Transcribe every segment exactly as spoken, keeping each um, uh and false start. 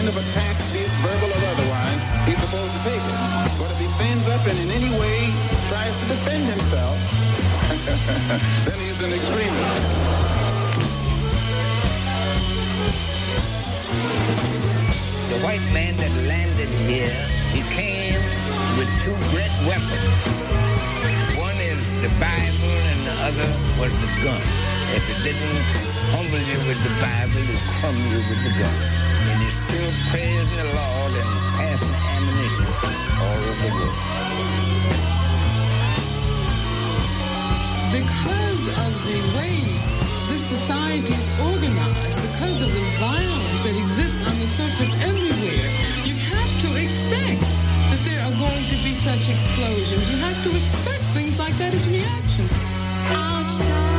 kind of attack, be it verbal or otherwise, he's supposed to take it. But if he stands up and in any way tries to defend himself, then he's an extremist. The white man that landed here, he came with two great weapons. One is the Bible and the other was the gun. If it didn't humble you with the Bible, it crumble you with the gun. And he's still praising the Lord and passing ammunition all over the world. Because of the way this society is organized, because of the violence that exists on the surface everywhere, you have to expect that there are going to be such explosions. You have to expect things like that as reactions. Outside.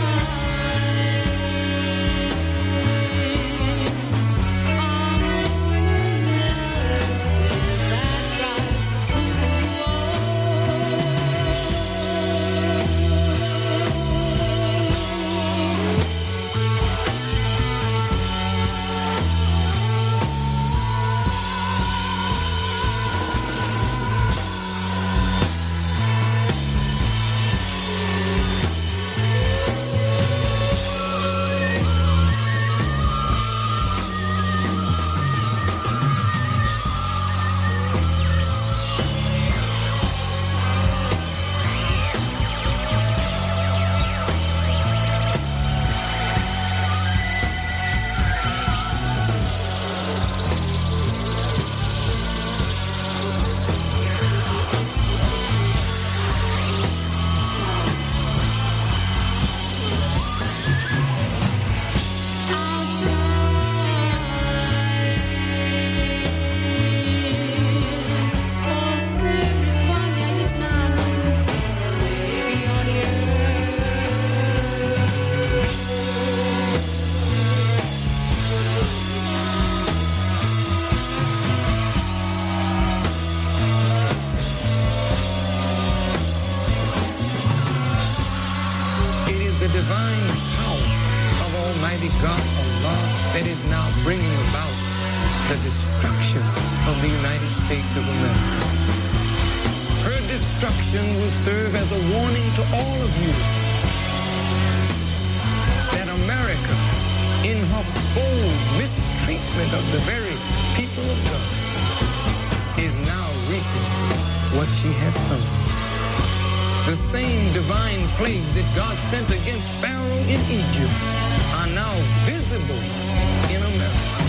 Sent against Pharaoh in Egypt are now visible in America.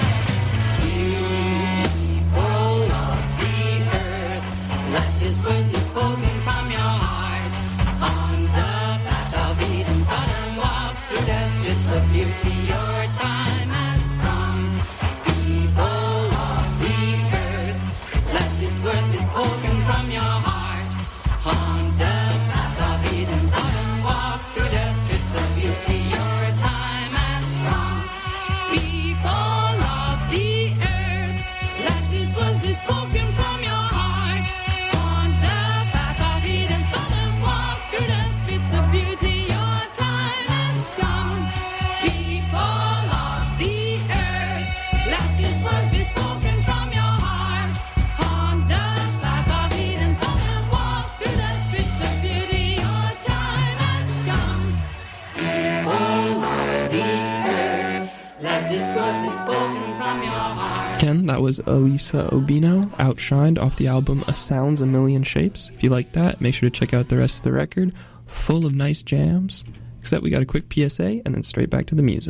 People of the earth, let this verse be spoken from your heart. On the path of Eden, God and walk through the streets of beauty. Your time has come. People of the earth, let this verse be spoken from your heart. On the path of Eden, God and walk through the streets of beauty. Your time has come. People of the earth, let these words be spoken from your heart. On the path of Eden, thought and walk through the streets of beauty. Your time has come. People of the earth, let these words be spoken from your heart. On the path of Eden, thought and walk through the streets of beauty. Your time has come. People of the earth, let this verse be spoken from your heart. Again, that was Elisa Obino, Outshined, off the album A Sounds A Million Shapes. If you like that, make sure to check out the rest of the record, full of nice jams. Except we got a quick P S A and then straight back to the music.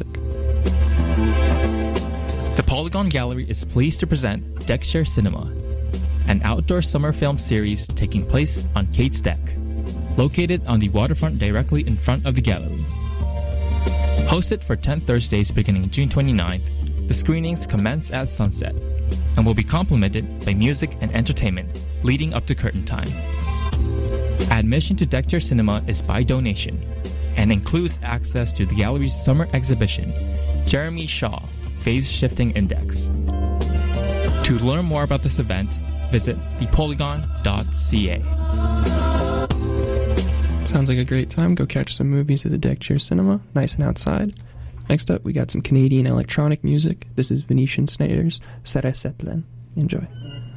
The Polygon Gallery is pleased to present Deckshare Cinema, an outdoor summer film series taking place on Kate's Deck, located on the waterfront directly in front of the gallery. Hosted for ten Thursdays beginning June twenty-ninth, the screenings commence at sunset and will be complemented by music and entertainment leading up to curtain time. Admission to Deckshare Cinema is by donation and includes access to the gallery's summer exhibition, Jeremy Shaw, Phase Shifting Index. To learn more about this event, visit the polygon dot c a. Sounds like a great time. Go catch some movies at the Deckshare Cinema, nice and outside. Next up, we got some Canadian electronic music. This is Venetian Snares, Seresetlen. Enjoy.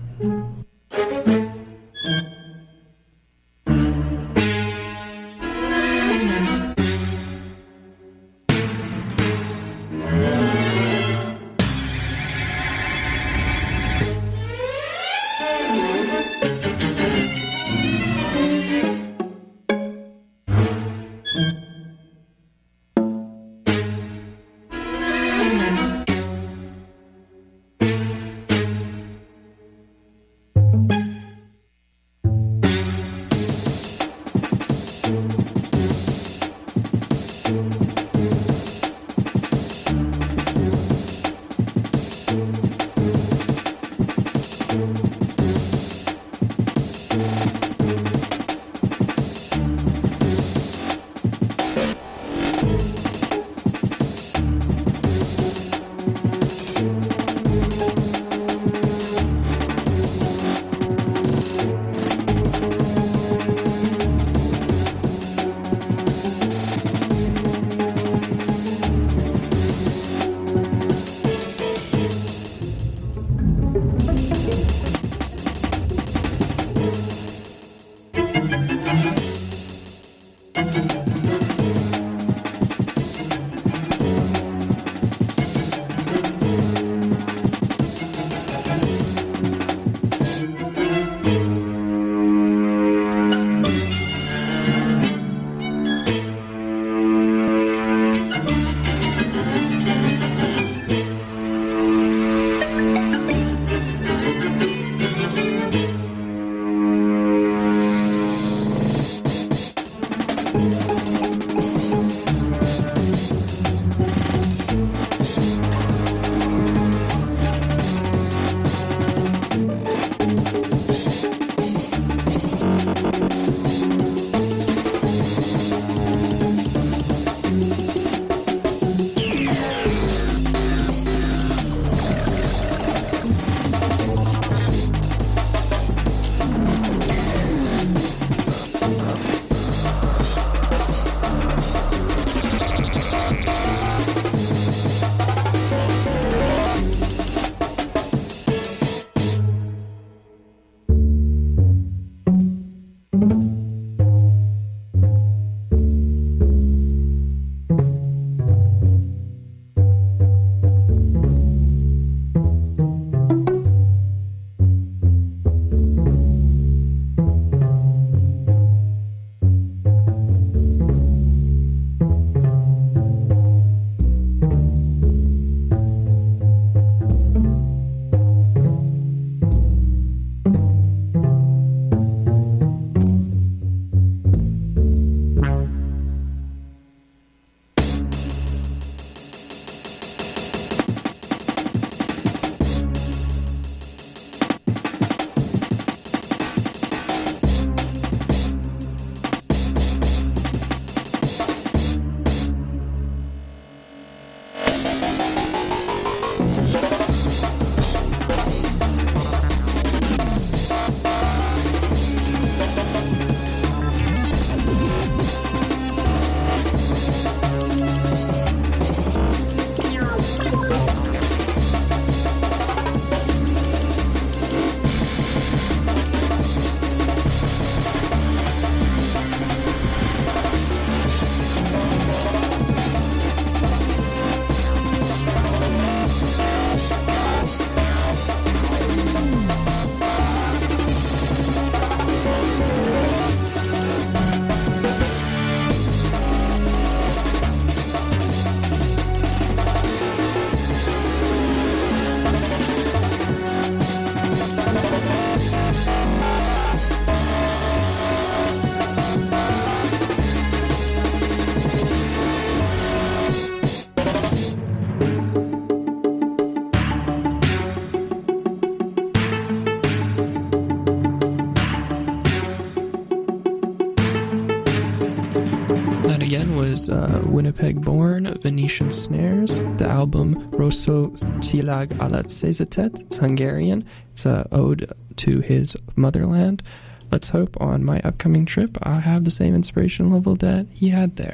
was uh, Winnipeg-born Venetian Snares. The album Rosso Csilag alatt Szézetet. It's Hungarian. It's an ode to his motherland. Let's hope on my upcoming trip I'll have the same inspiration level that he had there.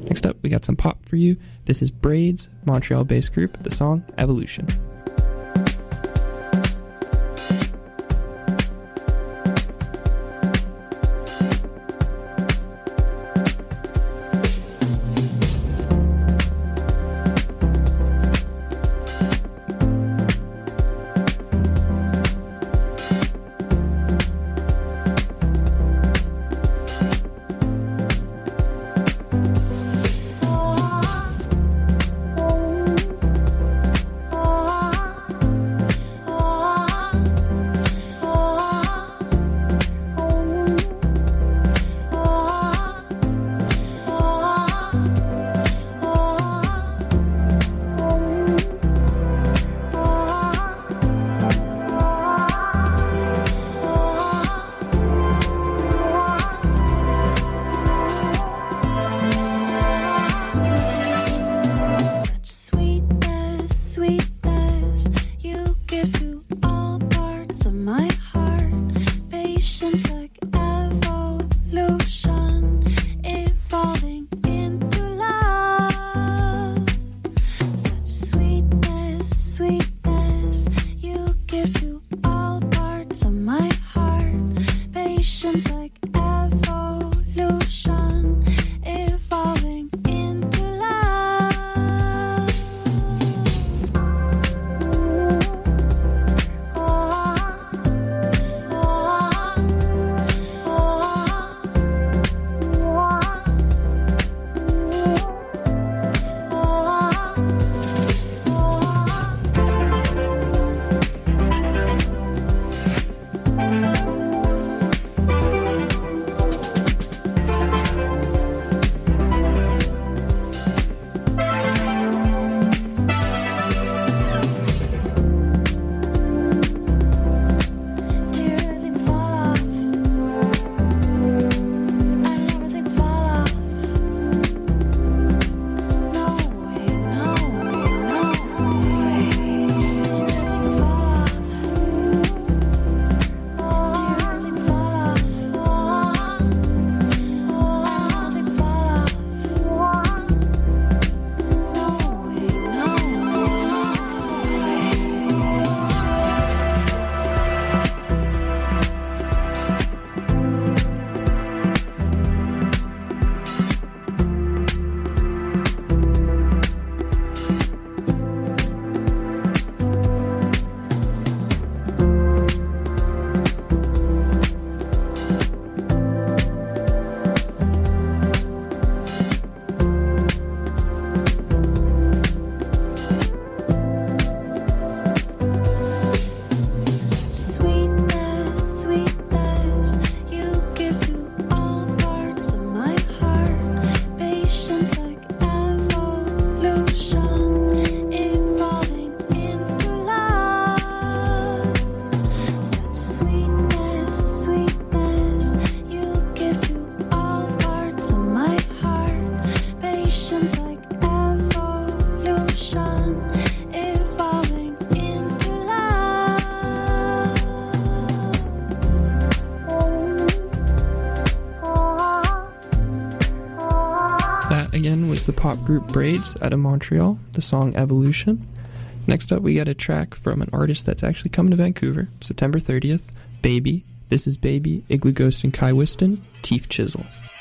Next up, we got some pop for you. This is Braids, Montreal-based group, the song Evolution. Again was the pop group Braids out of Montreal, the song Evolution. Next up, we got a track from an artist that's actually coming to Vancouver, September thirtieth, Baby. This is Baby, Igloo Ghost and Kai Whiston, Teeth Chisel.